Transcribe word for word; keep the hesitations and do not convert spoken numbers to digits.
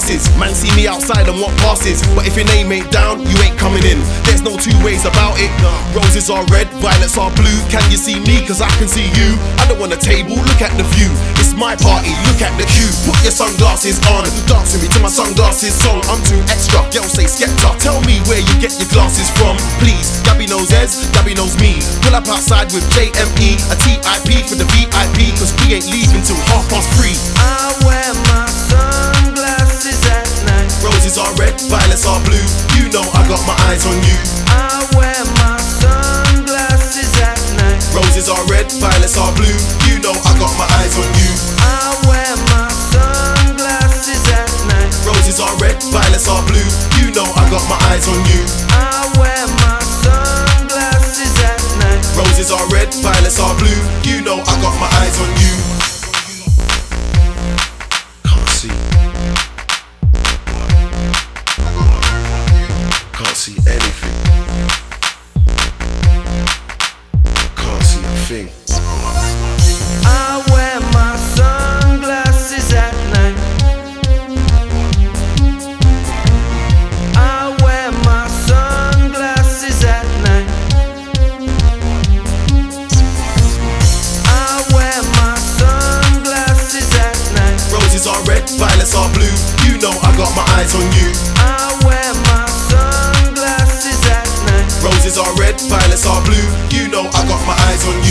glasses. Man see me outside and want passes, but if your name ain't down, you ain't coming in. There's no two ways about it. Roses are red, violets are blue. Can you see me? Cause I can see you. I don't want a table, look at the view. It's my party, look at the queue. Put your sunglasses on, dance with me to my sunglasses song. I'm too extra, girls say Skepta. Tell me where you get your glasses from, please. Gabby knows Ez, Gabby knows me. Pull up outside with J M E, a T I P for the V I P, cause we ain't leaving till half past three. I wear my sunglasses at night. Roses are red, violets are blue. You know I got my eyes on you. I wear my sunglasses at night. Roses are red, violets are blue. You know I got my eyes on you. I wear my sunglasses at night. Roses are red, violets are blue. You know I got my eyes on you. I wear my sunglasses at night. Roses are red, violets are blue. You know I got my eyes on you. Can't see. Can't see anything. Can't see a thing. I wear my sunglasses at night. I wear my sunglasses at night. I wear my sunglasses at night. Roses are red, violets are blue. You know I got my eyes on you. I wear my sunglasses at night. Roses are red, violets are blue. You know I got my eyes on you.